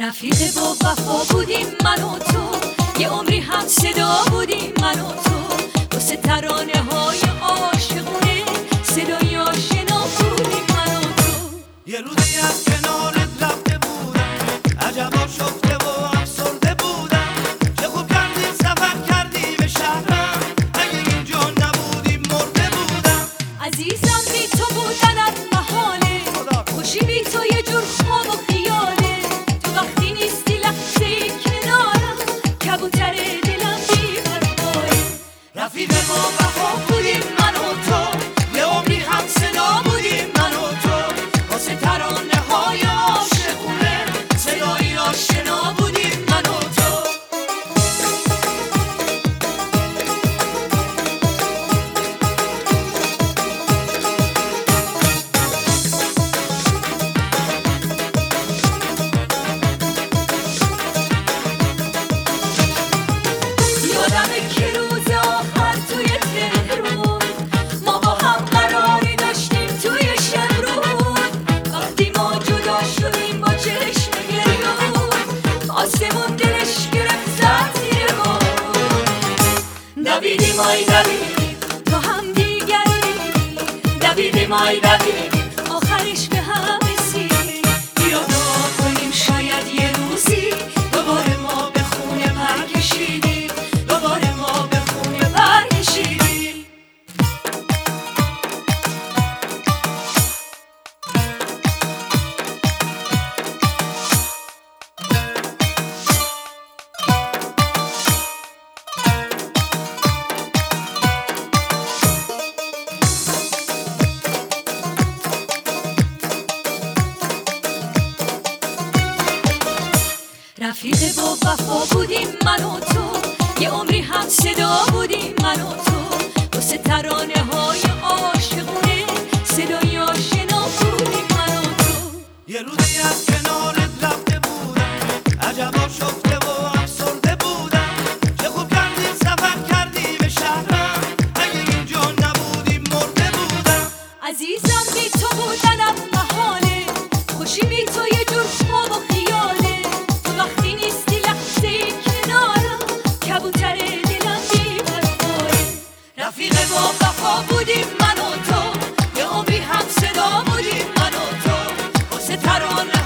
رفیق با وفا بودیم من و تو، یه عمری هم صدا بودیم من و تو، واسه ترانه های عاشقونه صدای آشنا بودیم من و تو. یه روزی از کنارت رفته بودم، عجبا شفته و افسرده بودم، چه خوب کردیم سفر کردیم به شهرم، اگه اینجا نبودیم مرده بودم. عزیزم بی تو بودنم محاله، خوشی بی تو یه جور خواب و خیاله، تو وقتی نیستی لحظه ای کنارم، کبوتر دلم بی پروایه. رفیق با وفا بودیم من و تو، یه عمری هم صدا بودیم من و تو، واسه ترانه های عاشقونه صدای آشنا بودیم من و تو. یادمه که روز آخر توی تهرون ما با هم قراری داشتیم توی شمرون، وقتی ما جدا شدیم با چشم گریون، آسمون دلش گرفت زد زیر ما. دویدیم آی دویدیم تا هم دیگر دیدیم، دویدیم آی دویدیم آخرش به هم رسیدیم. بیا دعا کنیم شاید یه روزی دوباره ما به خونه برکشیدیم، دوباره ما به خونه برکشیدیم. رفیق با وفا بودیم من و تو، یه عمری هم صدا بودیم من و تو، واسه ترانه های عاشقونه صدای آشنا بودیم من و تو. یه روزی از کنارت رفته بودم، عجبا شفته و افسرده بودم، چه خوب کردیم سفر کردیم به شهرم، اگه اینجا نبودیم مرده بودم. عزیزم بی تو بودنم محاله، خوشی بی تو یه جور خواب و خیاله، تو وقتی نیستی لحظه ای کنارم، کبوتر دلم بی پروایه. رفیق با وفا بودیم من و تو، یه عمری هم صدا بودیم من و تو، واسه ترانه